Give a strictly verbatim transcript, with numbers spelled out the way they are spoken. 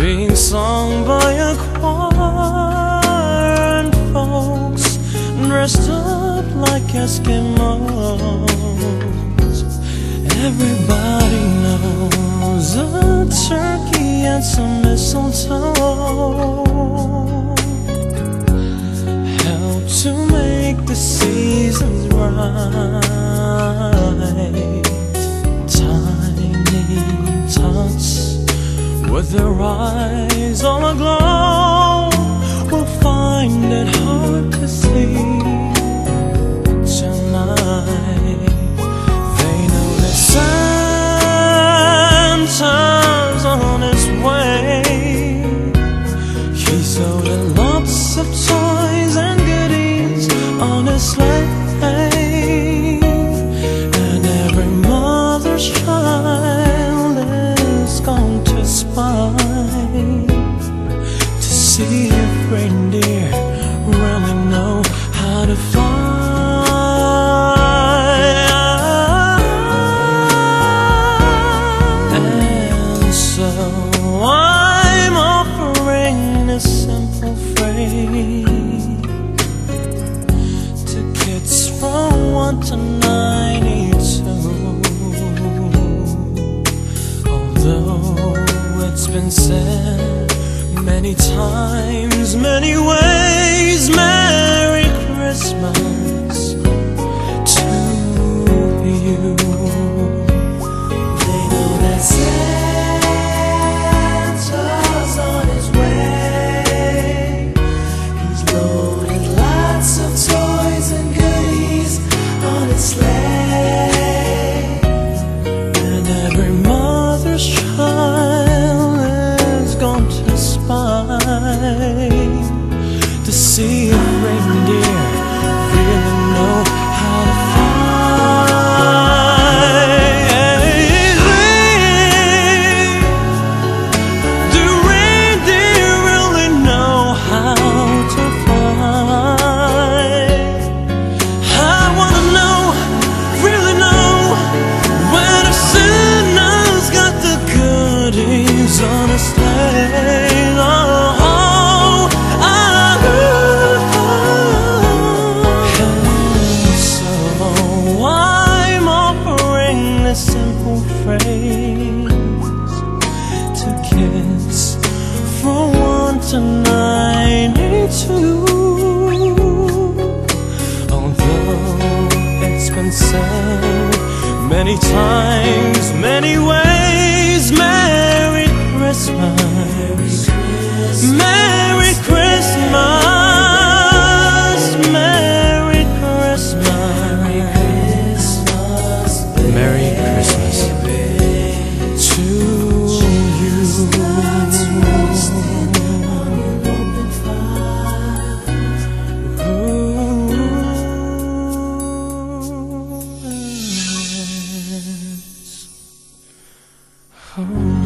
being sung by a choir and folks dressed up like Eskimos. Everybody knows a turkey and some mistletoe help to make the seasons right. Tiny tots with their eyes all aglow will find it hard to sleep tonight. They know that Santa's on his way. He's loaded lots of toys and goodies on his sleigh, and every mother's child is gone to spy to see if reindeer really know how to fly. And so I'm offering this simple phrase to kids from one to ninety-two. Although it's been said many times, many ways, Merry Christmas to you. They know that Santa's on his way. He's loaded lots of toys and goodies on his sleigh, and every mother's child is gone to spy to see if reindeer really know how to fly. Do reindeer really know how to fly? I wanna know, really know, when a Santa's got the goodies on his sleigh. Simple phrase to kids from one to ninety-two. Although it's been said many times, many ways, Merry Christmas, Merry Christmas, Merry Christmas, Merry Christmas to you. Ooh, yes. Oh.